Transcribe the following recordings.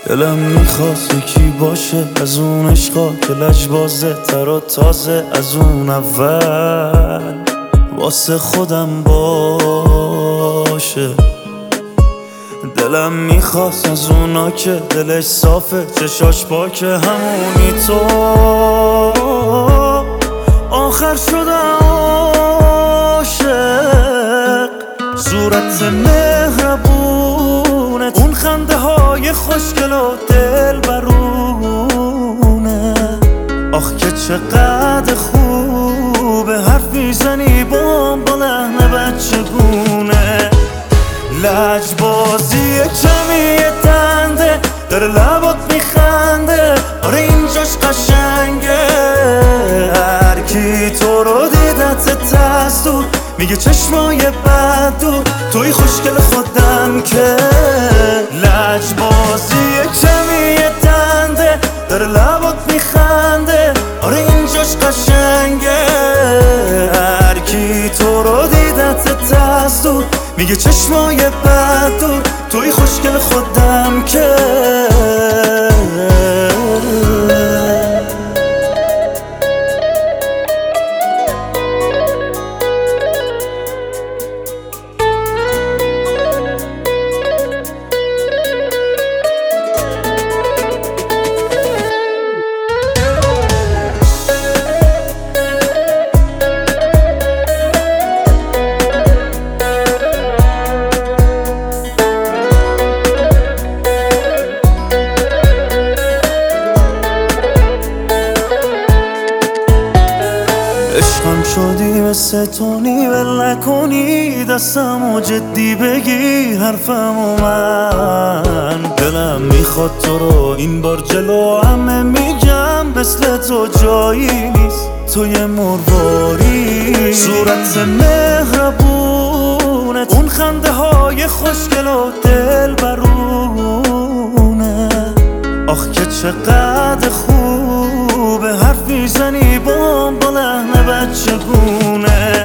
دلم میخواست یکی باشه از اون عشقا که لجبازه تر و تازه از اون اول، واسه خودم باشه. دلم میخواست از اونا که دلش صافه چشاش پاکه، همونی تو آخر شدم عاشق. صورت مهربونت، اون خنده های خوشگل و دل برونه، آخ که چقدر خوبه حرف میزنی با لحن بچگونه. لجبازی کمی دنده داره لبات میخنده، آره اینجاش قشنگه. هر کی تو رو دیدت تستو میگه چشمای بدو توی خوشگل خودم که. لجبازی کمی دنده داره لبات میخنده، آره اینجاش قشنگه. هر کی تو رو دیدت تستو میگه چشمای بدو توی خوشگل خودم که. عشقم شدی مثل تونی ول نکنی دستمو جدی بگی حرفمو من. دلم میخواد تو رو این بار جلو همه میگم، مثل تو جایی نیست توی مرواری. صورت مهربونت، اون خنده های خوشگل و دل برونه، آخ که چقدر خوبه حرف میزنی با لحن بچگونه.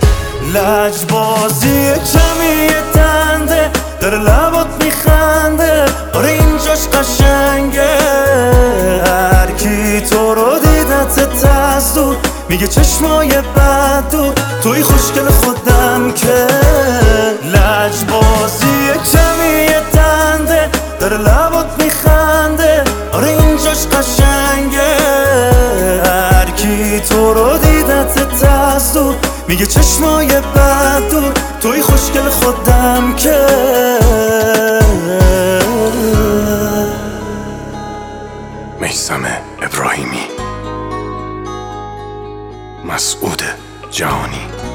لجبازی کمی دنده داره لبات میخنده، آره اینجاش قشنگه. هر کی تو رو دیدت تستو میگه چشمای بدو توی خوشگل خودم که. لجبازی کمی دنده داره لبات میخنده، آره اینجاش قشنگه. هر کی تو رو دیدت تستو میگه چشمای بدو توی خوشگل خودم که. میثم ابراهیمی، مسعود جهانی.